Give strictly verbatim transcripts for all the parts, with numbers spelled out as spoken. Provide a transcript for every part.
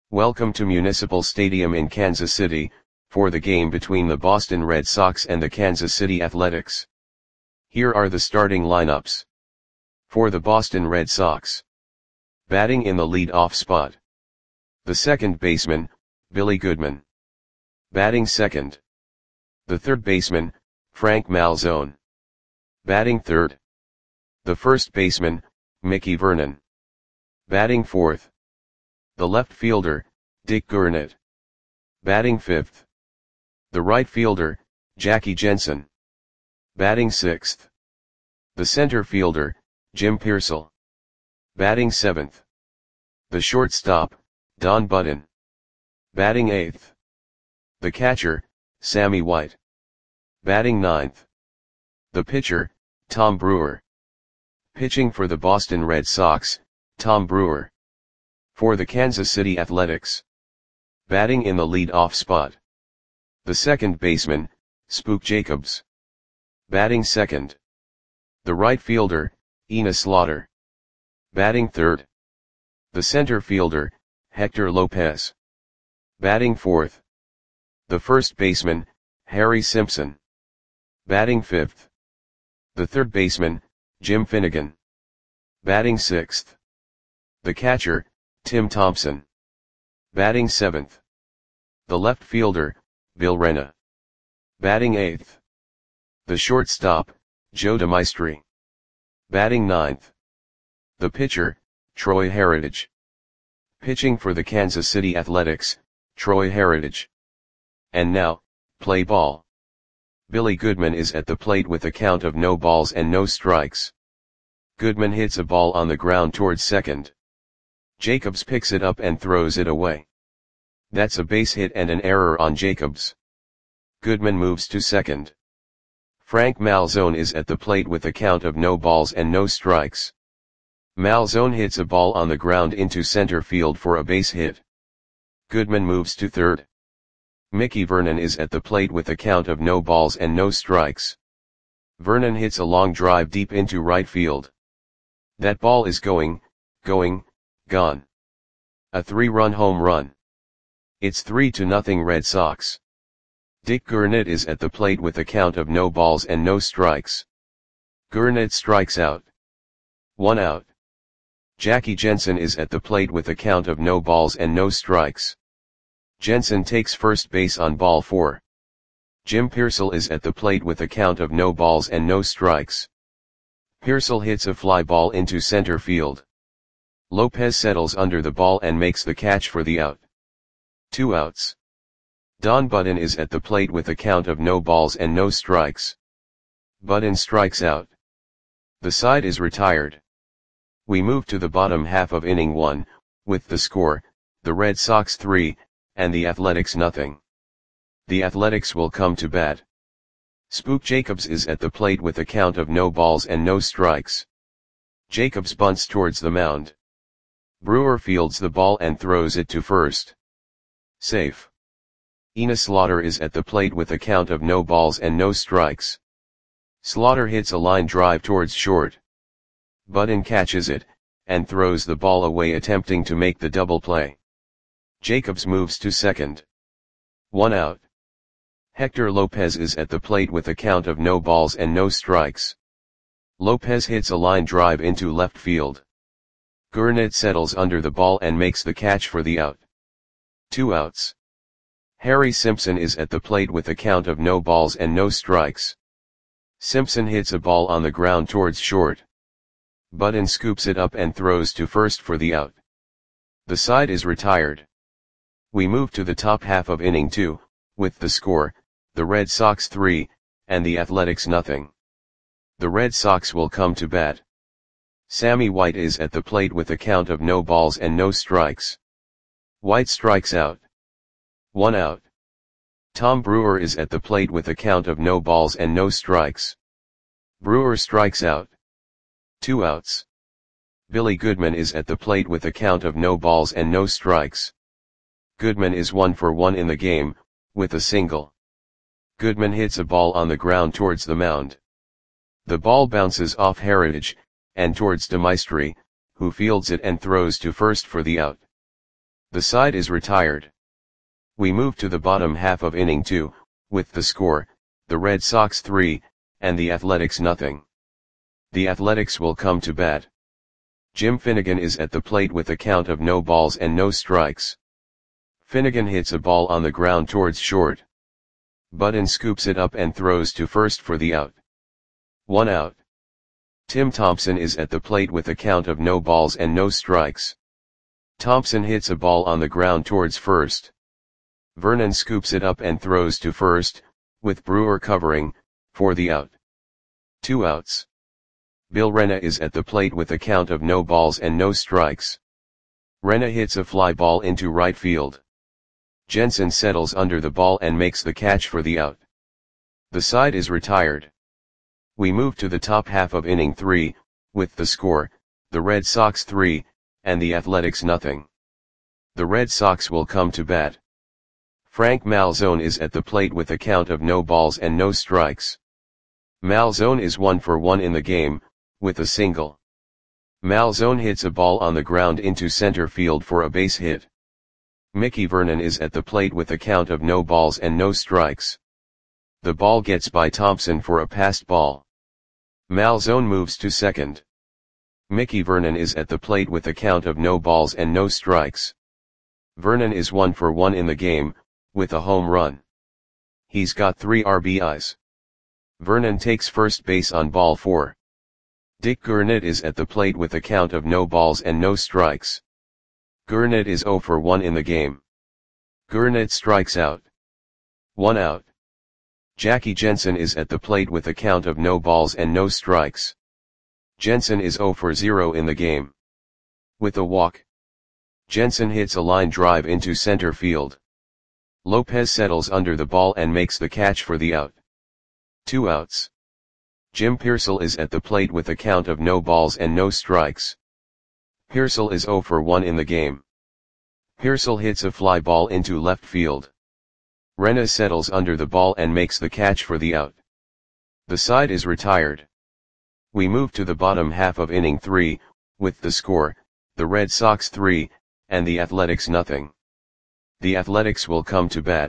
Welcome to Municipal Stadium in Kansas City, for the game between the Boston Red Sox and the Kansas City Athletics. Here are the starting lineups. For the Boston Red Sox. Batting in the lead-off spot. The second baseman, Billy Goodman. Batting second. The third baseman, Frank Malzone. Batting third. The first baseman, Mickey Vernon. Batting fourth. The left fielder, Dick Gurnett. Batting fifth. The right fielder, Jackie Jensen. Batting sixth. The center fielder, Jim Piersall. Batting seventh. The shortstop, Don Budden. Batting eighth. The catcher, Sammy White. Batting ninth. The pitcher, Tom Brewer. Pitching for the Boston Red Sox, Tom Brewer. For the Kansas City Athletics. Batting in the lead-off spot. The second baseman, Spook Jacobs. Batting second. The right fielder, Enos Slaughter. Batting third. The center fielder, Hector Lopez. Batting fourth. The first baseman, Harry Simpson. Batting fifth. The third baseman, Jim Finnegan. Batting sixth. The catcher, Tim Thompson. Batting seventh. The left fielder, Bill Rena. Batting eighth. The shortstop, Joe DeMaestri. Batting ninth. The pitcher, Troy Heritage. Pitching for the Kansas City Athletics, Troy Heritage. And now, play ball. Billy Goodman is at the plate with a count of no balls and no strikes. Goodman hits a ball on the ground towards second. Jacobs picks it up and throws it away. That's a base hit and an error on Jacobs. Goodman moves to second. Frank Malzone is at the plate with a count of no balls and no strikes. Malzone hits a ball on the ground into center field for a base hit. Goodman moves to third. Mickey Vernon is at the plate with a count of no balls and no strikes. Vernon hits a long drive deep into right field. That ball is going, going, gone. A three-run home run. It's three to nothing Red Sox. Dick Gurnett is at the plate with a count of no balls and no strikes. Gurnett strikes out. One out. Jackie Jensen is at the plate with a count of no balls and no strikes. Jensen takes first base on ball four. Jim Piersall is at the plate with a count of no balls and no strikes. Piersall hits a fly ball into center field. Lopez settles under the ball and makes the catch for the out. Two outs. Don Budden is at the plate with a count of no balls and no strikes. Budden strikes out. The side is retired. We move to the bottom half of inning one, with the score, the Red Sox three, and the Athletics nothing. The Athletics will come to bat. Spook Jacobs is at the plate with a count of no balls and no strikes. Jacobs bunts towards the mound. Brewer fields the ball and throws it to first. Safe. Enos Slaughter is at the plate with a count of no balls and no strikes. Slaughter hits a line drive towards short. Budden catches it, and throws the ball away attempting to make the double play. Jacobs moves to second. One out. Hector Lopez is at the plate with a count of no balls and no strikes. Lopez hits a line drive into left field. Gurnett settles under the ball and makes the catch for the out. Two outs. Harry Simpson is at the plate with a count of no balls and no strikes. Simpson hits a ball on the ground towards short. Budden scoops it up and throws to first for the out. The side is retired. We move to the top half of inning two, with the score, the Red Sox three, and the Athletics nothing. The Red Sox will come to bat. Sammy White is at the plate with a count of no balls and no strikes. White strikes out. One out. Tom Brewer is at the plate with a count of no balls and no strikes. Brewer strikes out. Two outs. Billy Goodman is at the plate with a count of no balls and no strikes. Goodman is one for one in the game, with a single. Goodman hits a ball on the ground towards the mound. The ball bounces off Heritage, and towards DeMaestri, who fields it and throws to first for the out. The side is retired. We move to the bottom half of inning two, with the score, the Red Sox three, and the Athletics nothing. The Athletics will come to bat. Jim Finnegan is at the plate with a count of no balls and no strikes. Finnegan hits a ball on the ground towards short. Budden scoops it up and throws to first for the out. One out. Tim Thompson is at the plate with a count of no balls and no strikes. Thompson hits a ball on the ground towards first. Vernon scoops it up and throws to first, with Brewer covering, for the out. Two outs. Bill Rena is at the plate with a count of no balls and no strikes. Rena hits a fly ball into right field. Jensen settles under the ball and makes the catch for the out. The side is retired. We move to the top half of inning three, with the score, the Red Sox three, and the Athletics nothing. The Red Sox will come to bat. Frank Malzone is at the plate with a count of no balls and no strikes. Malzone is one for one in the game, with a single. Malzone hits a ball on the ground into center field for a base hit. Mickey Vernon is at the plate with a count of no balls and no strikes. The ball gets by Thompson for a passed ball. Malzone moves to second. Mickey Vernon is at the plate with a count of no balls and no strikes. Vernon is one for one in the game, with a home run. He's got three R B Is. Vernon takes first base on ball four. Dick Gurnett is at the plate with a count of no balls and no strikes. Gurnett is zero for one in the game. Gurnett strikes out. One out. Jackie Jensen is at the plate with a count of no balls and no strikes. Jensen is zero for zero in the game. With a walk. Jensen hits a line drive into center field. Lopez settles under the ball and makes the catch for the out. Two outs. Jim Piersall is at the plate with a count of no balls and no strikes. Piersall is zero for one in the game. Piersall hits a fly ball into left field. Rena settles under the ball and makes the catch for the out. The side is retired. We move to the bottom half of inning three, with the score, the Red Sox three, and the Athletics nothing. The Athletics will come to bat.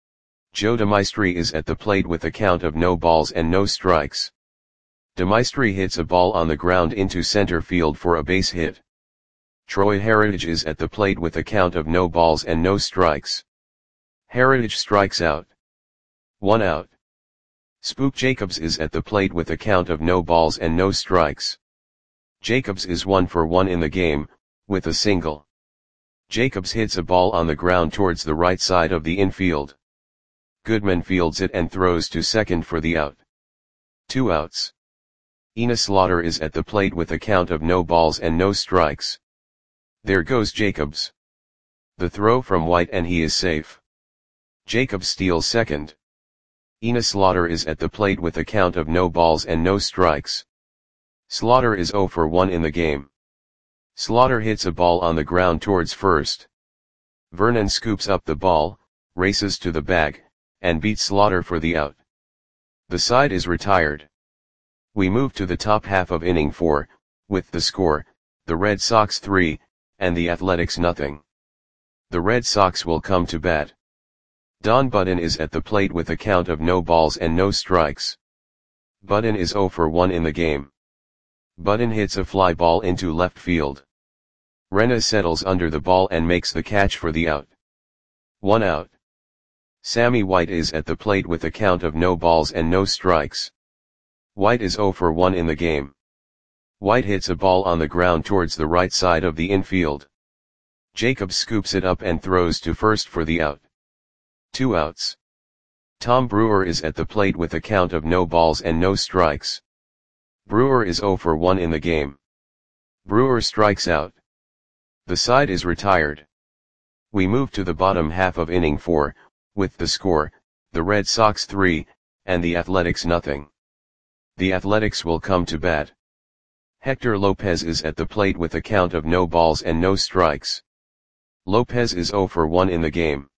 Joe DeMaestri is at the plate with a count of no balls and no strikes. DeMaestri hits a ball on the ground into center field for a base hit. Troy Heritage is at the plate with a count of no balls and no strikes. Heritage strikes out. One out. Spook Jacobs is at the plate with a count of no balls and no strikes. Jacobs is one for one in the game, with a single. Jacobs hits a ball on the ground towards the right side of the infield. Goodman fields it and throws to second for the out. Two outs. Enos Slaughter is at the plate with a count of no balls and no strikes. There goes Jacobs. The throw from White and he is safe. Jacobs steals second. Enos Slaughter is at the plate with a count of no balls and no strikes. Slaughter is zero for one in the game. Slaughter hits a ball on the ground towards first. Vernon scoops up the ball, races to the bag, and beats Slaughter for the out. The side is retired. We move to the top half of inning four, with the score, the Red Sox three, and the Athletics nothing. The Red Sox will come to bat. Don Budden is at the plate with a count of no balls and no strikes. Budden is zero for one in the game. Budden hits a fly ball into left field. Rena settles under the ball and makes the catch for the out. One out. Sammy White is at the plate with a count of no balls and no strikes. White is zero for one in the game. White hits a ball on the ground towards the right side of the infield. Jacobs scoops it up and throws to first for the out. Two outs. Tom Brewer is at the plate with a count of no balls and no strikes. Brewer is zero for one in the game. Brewer strikes out. The side is retired. We move to the bottom half of inning four, with the score, the Red Sox three, and the Athletics nothing. The Athletics will come to bat. Hector Lopez is at the plate with a count of no balls and no strikes. Lopez is zero for one in the game.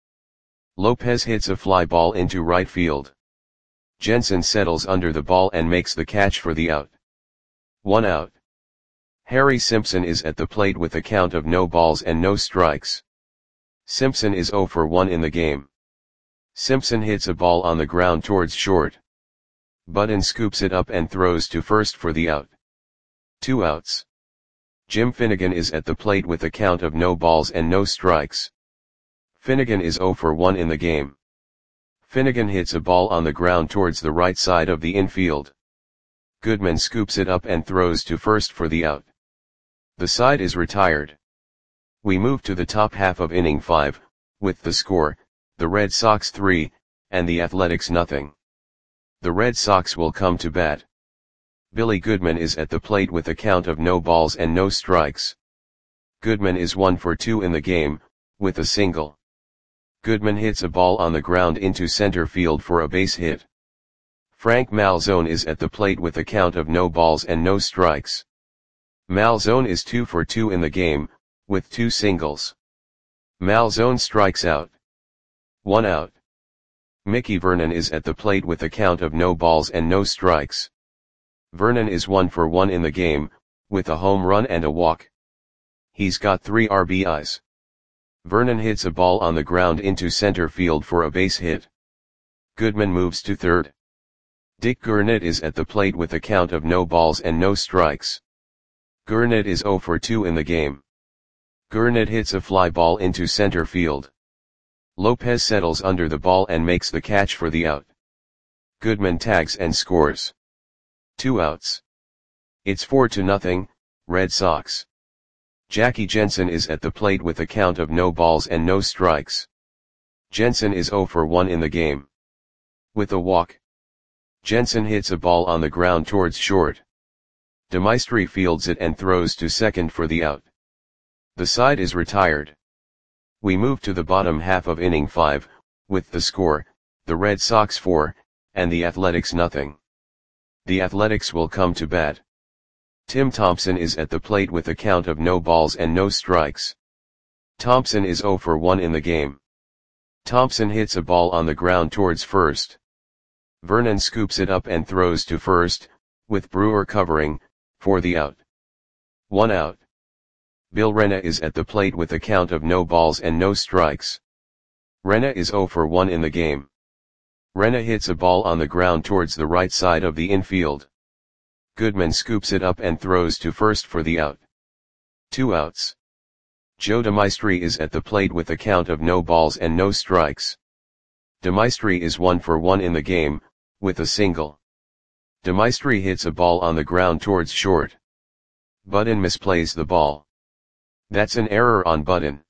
Lopez hits a fly ball into right field. Jensen settles under the ball and makes the catch for the out. One out. Harry Simpson is at the plate with a count of no balls and no strikes. Simpson is zero for one in the game. Simpson hits a ball on the ground towards short. Budden scoops it up and throws to first for the out. Two outs. Jim Finnegan is at the plate with a count of no balls and no strikes. Finnegan is zero for one in the game. Finnegan hits a ball on the ground towards the right side of the infield. Goodman scoops it up and throws to first for the out. The side is retired. We move to the top half of inning five, with the score, the Red Sox three, and the Athletics nothing. The Red Sox will come to bat. Billy Goodman is at the plate with a count of no balls and no strikes. Goodman is one for two in the game, with a single. Goodman hits a ball on the ground into center field for a base hit. Frank Malzone is at the plate with a count of no balls and no strikes. Malzone is two for two in the game, with two singles. Malzone strikes out. One out. Mickey Vernon is at the plate with a count of no balls and no strikes. Vernon is one for one in the game, with a home run and a walk. He's got three R B Is. Vernon hits a ball on the ground into center field for a base hit. Goodman moves to third. Dick Gurnett is at the plate with a count of no balls and no strikes. Gurnett is zero for two in the game. Gurnett hits a fly ball into center field. Lopez settles under the ball and makes the catch for the out. Goodman tags and scores. Two outs. It's four to nothing, Red Sox. Jackie Jensen is at the plate with a count of no balls and no strikes. Jensen is zero for one in the game. With a walk. Jensen hits a ball on the ground towards short. DeMaestri fields it and throws to second for the out. The side is retired. We move to the bottom half of inning five, with the score, the Red Sox four, and the Athletics nothing. The Athletics will come to bat. Tim Thompson is at the plate with a count of no balls and no strikes. Thompson is zero for one in the game. Thompson hits a ball on the ground towards first. Vernon scoops it up and throws to first, with Brewer covering, for the out. One out. Bill Rena is at the plate with a count of no balls and no strikes. Rena is zero for one in the game. Rena hits a ball on the ground towards the right side of the infield. Goodman scoops it up and throws to first for the out. Two outs. Joe DeMaestri is at the plate with a count of no balls and no strikes. DeMaestri is one for one in the game, with a single. DeMaestri hits a ball on the ground towards short. Budden misplays the ball. That's an error on Budden.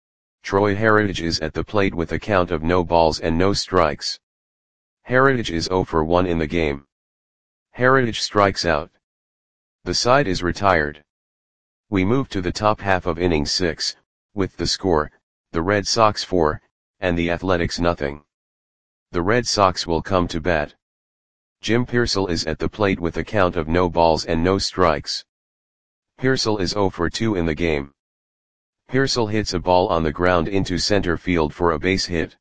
Troy Heritage is at the plate with a count of no balls and no strikes. Heritage is zero for one in the game. Heritage strikes out. The side is retired. We move to the top half of inning six, with the score, the Red Sox four, and the Athletics nothing. The Red Sox will come to bat. Jim Piersall is at the plate with a count of no balls and no strikes. Piersall is zero for two in the game. Piersall hits a ball on the ground into center field for a base hit.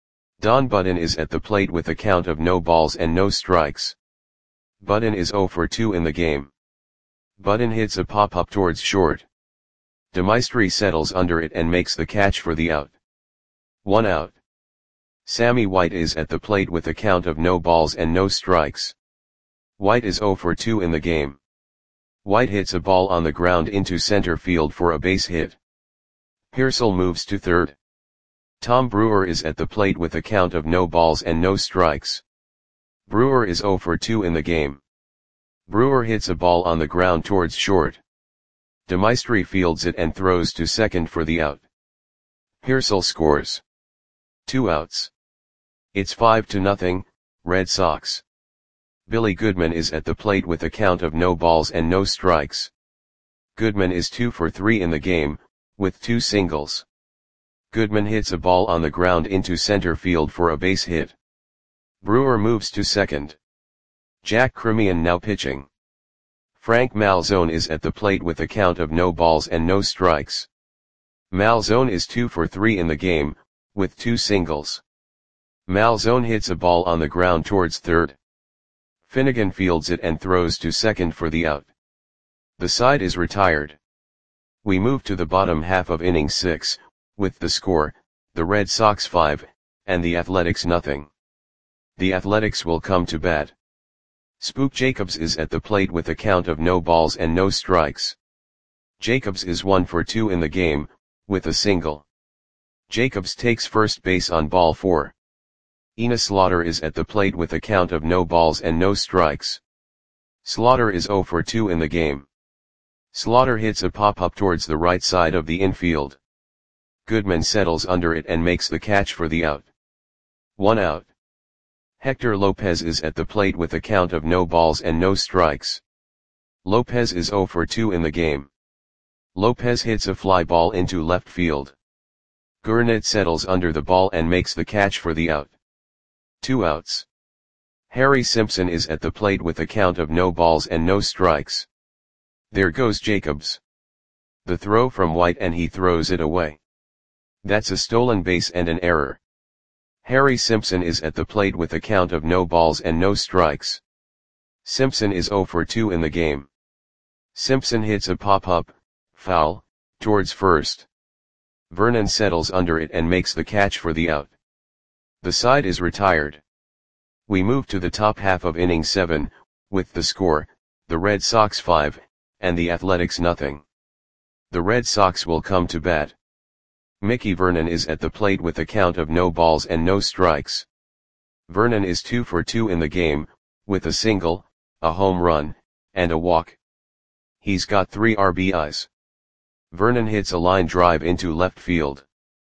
Don Budden is at the plate with a count of no balls and no strikes. Budden is zero for two in the game. Budden hits a pop-up towards short. DeMaestri settles under it and makes the catch for the out. One out. Sammy White is at the plate with a count of no balls and no strikes. White is zero for two in the game. White hits a ball on the ground into center field for a base hit. Piersall moves to third. Tom Brewer is at the plate with a count of no balls and no strikes. Brewer is zero for two in the game. Brewer hits a ball on the ground towards short. DeMaestri fields it and throws to second for the out. Piersall scores. Two outs. It's five to nothing, Red Sox. Billy Goodman is at the plate with a count of no balls and no strikes. Goodman is two for three in the game, with two singles. Goodman hits a ball on the ground into center field for a base hit. Brewer moves to second. Jack Cremian now pitching. Frank Malzone is at the plate with a count of no balls and no strikes. Malzone is two for three in the game, with two singles. Malzone hits a ball on the ground towards third. Finnegan fields it and throws to second for the out. The side is retired. We move to the bottom half of inning six, with the score, the Red Sox five, and the Athletics nothing. The Athletics will come to bat. Spook Jacobs is at the plate with a count of no balls and no strikes. Jacobs is one for two in the game, with a single. Jacobs takes first base on ball four. Enos Slaughter is at the plate with a count of no balls and no strikes. Slaughter is zero for two in the game. Slaughter hits a pop-up towards the right side of the infield. Goodman settles under it and makes the catch for the out. One out. Hector Lopez is at the plate with a count of no balls and no strikes. Lopez is zero for two in the game. Lopez hits a fly ball into left field. Gurnett settles under the ball and makes the catch for the out. Two outs. Harry Simpson is at the plate with a count of no balls and no strikes. There goes Jacobs. The throw from White and he throws it away. That's a stolen base and an error. Harry Simpson is at the plate with a count of no balls and no strikes. Simpson is zero for two in the game. Simpson hits a pop-up, foul, towards first. Vernon settles under it and makes the catch for the out. The side is retired. We move to the top half of inning seven, with the score, the Red Sox five, and the Athletics nothing. The Red Sox will come to bat. Mickey Vernon is at the plate with a count of no balls and no strikes. Vernon is two for two in the game, with a single, a home run, and a walk. He's got three R B Is. Vernon hits a line drive into left field.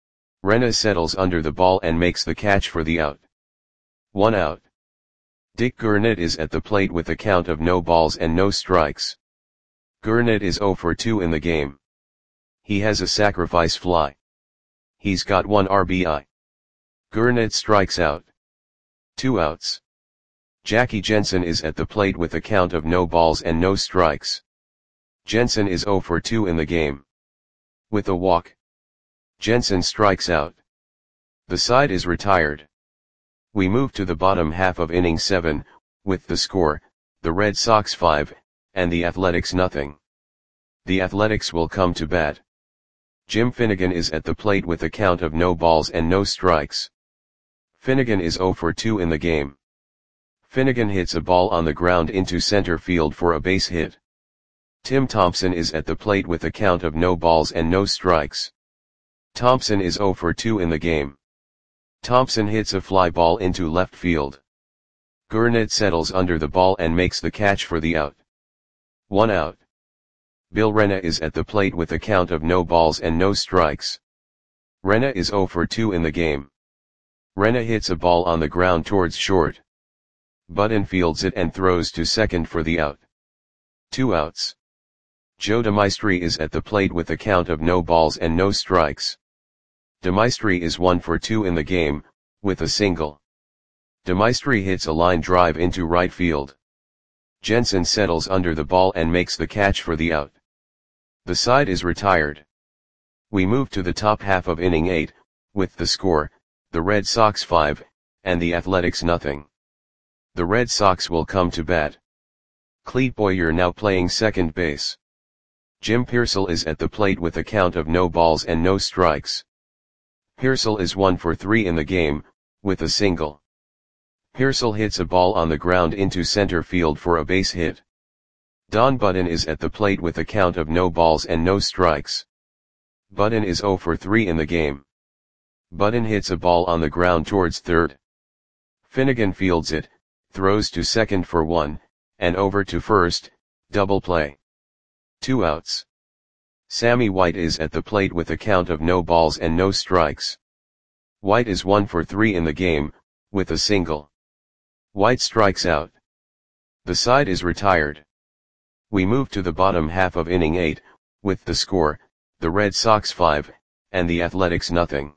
Renna settles under the ball and makes the catch for the out. One out. Dick Gurnett is at the plate with a count of no balls and no strikes. Gurnett is zero for two in the game. He has a sacrifice fly. He's got one R B I. Gurnett strikes out. Two outs. Jackie Jensen is at the plate with a count of no balls and no strikes. Jensen is zero for two in the game. With a walk. Jensen strikes out. The side is retired. We move to the bottom half of inning seven, with the score, the Red Sox five, and the Athletics nothing. The Athletics will come to bat. Jim Finnegan is at the plate with a count of no balls and no strikes. Finnegan is zero for two in the game. Finnegan hits a ball on the ground into center field for a base hit. Tim Thompson is at the plate with a count of no balls and no strikes. Thompson is zero for two in the game. Thompson hits a fly ball into left field. Gurnett settles under the ball and makes the catch for the out. One out. Bill Renna is at the plate with a count of no balls and no strikes. Renna is zero for two in the game. Renna hits a ball on the ground towards short. Button fields it and throws to second for the out. Two outs. Joe DeMaestri is at the plate with a count of no balls and no strikes. DeMaestri is one for two in the game, with a single. DeMaestri hits a line drive into right field. Jensen settles under the ball and makes the catch for the out. The side is retired. We move to the top half of inning eight, with the score, the Red Sox five, and the Athletics nothing. The Red Sox will come to bat. Clete Boyer now playing second base. Jim Pearsall is at the plate with a count of no balls and no strikes. Pearsall is one for three in the game, with a single. Pearsall hits a ball on the ground into center field for a base hit. Don Button is at the plate with a count of no balls and no strikes. Button is zero for three in the game. Button hits a ball on the ground towards third. Finnegan fields it, throws to second for one, and over to first, double play. Two outs. Sammy White is at the plate with a count of no balls and no strikes. White is one for three in the game, with a single. White strikes out. The side is retired. We move to the bottom half of inning eight, with the score, the Red Sox five, and the Athletics nothing.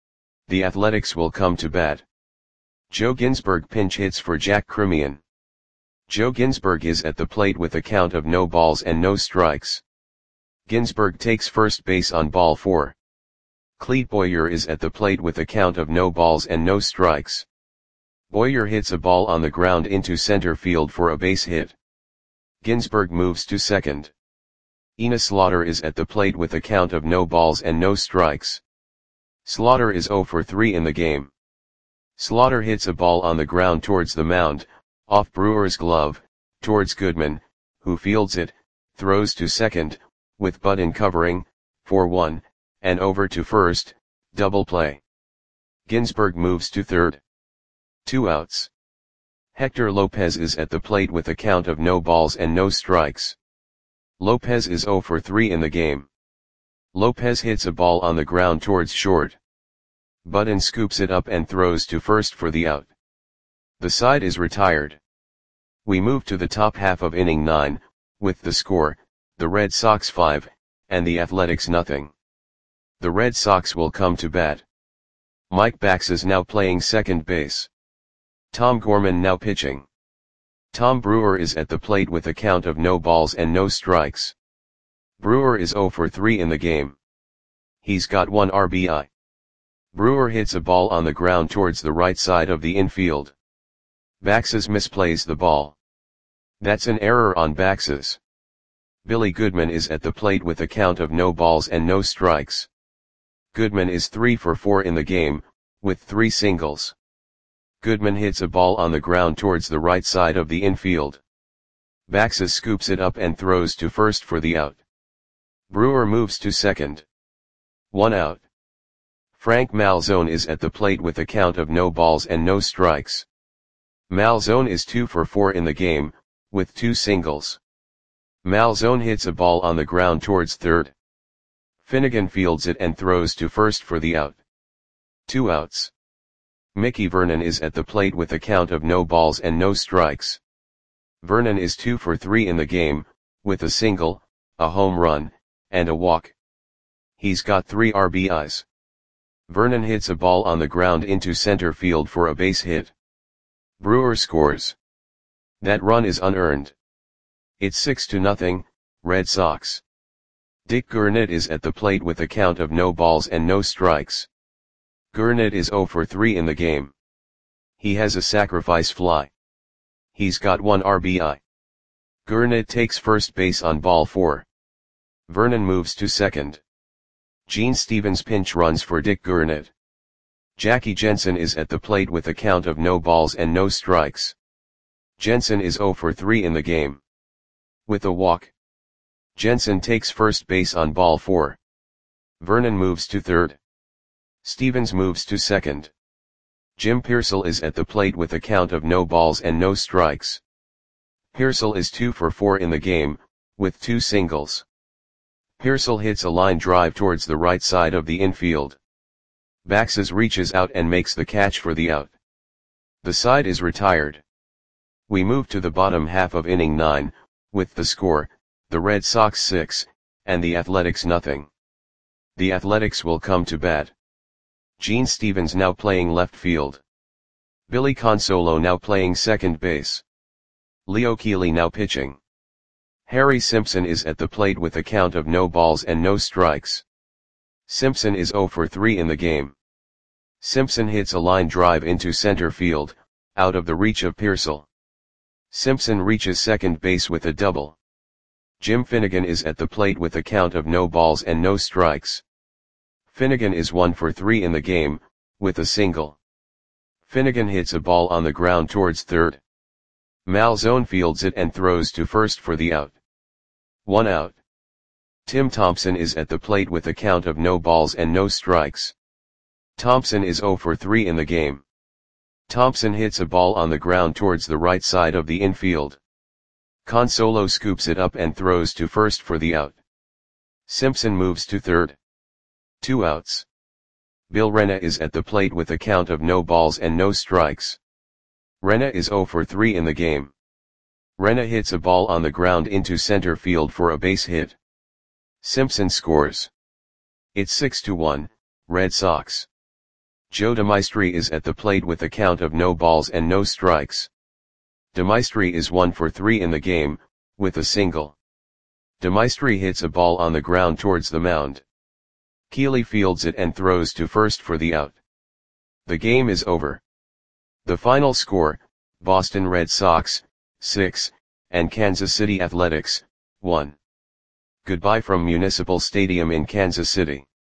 The Athletics will come to bat. Joe Ginsberg pinch hits for Jack Cremian. Joe Ginsberg is at the plate with a count of no balls and no strikes. Ginsberg takes first base on ball four. Clete Boyer is at the plate with a count of no balls and no strikes. Boyer hits a ball on the ground into center field for a base hit. Ginsberg moves to second. Enos Slaughter is at the plate with a count of no balls and no strikes. Slaughter is zero for three in the game. Slaughter hits a ball on the ground towards the mound, off Brewer's glove, towards Goodman, who fields it, throws to second, with Budden covering, four one, and over to first, double play. Ginsberg moves to third. Two outs. Hector Lopez is at the plate with a count of no balls and no strikes. Lopez is zero for three in the game. Lopez hits a ball on the ground towards short. Budden scoops it up and throws to first for the out. The side is retired. We move to the top half of inning nine, with the score, the Red Sox five, and the Athletics nothing. The Red Sox will come to bat. Mike Bax is now playing second base. Tom Gorman now pitching. Tom Brewer is at the plate with a count of no balls and no strikes. Brewer is zero for three in the game. He's got one R B I. Brewer hits a ball on the ground towards the right side of the infield. Baxes misplays the ball. That's an error on Baxes. Billy Goodman is at the plate with a count of no balls and no strikes. Goodman is three for four in the game, with three singles. Goodman hits a ball on the ground towards the right side of the infield. Baxes scoops it up and throws to first for the out. Brewer moves to second. One out. Frank Malzone is at the plate with a count of no balls and no strikes. Malzone is two for four in the game, with two singles. Malzone hits a ball on the ground towards third. Finnegan fields it and throws to first for the out. Two outs. Mickey Vernon is at the plate with a count of no balls and no strikes. Vernon is two for three in the game, with a single, a home run, and a walk. He's got three R B Is. Vernon hits a ball on the ground into center field for a base hit. Brewer scores. That run is unearned. It's six to nothing, Red Sox. Dick Gurnett is at the plate with a count of no balls and no strikes. Gurnett is zero for three in the game. He has a sacrifice fly. He's got one R B I. Gurnett takes first base on ball four. Vernon moves to second. Gene Stevens pinch runs for Dick Gurnett. Jackie Jensen is at the plate with a count of no balls and no strikes. Jensen is zero for three in the game. With a walk. Jensen takes first base on ball four. Vernon moves to third. Stevens moves to second. Jim Pearsall is at the plate with a count of no balls and no strikes. Pearsall is two for four in the game, with two singles. Pearsall hits a line drive towards the right side of the infield. Baxes reaches out and makes the catch for the out. The side is retired. We move to the bottom half of inning nine, with the score, the Red Sox six, and the Athletics nothing. The Athletics will come to bat. Gene Stevens now playing left field. Billy Consolo now playing second base. Leo Keeley now pitching. Harry Simpson is at the plate with a count of no balls and no strikes. Simpson is zero for three in the game. Simpson hits a line drive into center field, out of the reach of Pearsall. Simpson reaches second base with a double. Jim Finnegan is at the plate with a count of no balls and no strikes. Finnegan is one for three in the game, with a single. Finnegan hits a ball on the ground towards third. Malzone fields it and throws to first for the out. One out. Tim Thompson is at the plate with a count of no balls and no strikes. Thompson is zero for three in the game. Thompson hits a ball on the ground towards the right side of the infield. Consolo scoops it up and throws to first for the out. Simpson moves to third. Two outs. Bill Rena is at the plate with a count of no balls and no strikes. Rena is zero for three in the game. Rena hits a ball on the ground into center field for a base hit. Simpson scores. It's six to one, Red Sox. Joe DeMaestri is at the plate with a count of no balls and no strikes. DeMaestri is one for three in the game, with a single. DeMaestri hits a ball on the ground towards the mound. Keeley fields it and throws to first for the out. The game is over. The final score, Boston Red Sox, six, and Kansas City Athletics, one. Goodbye from Municipal Stadium in Kansas City.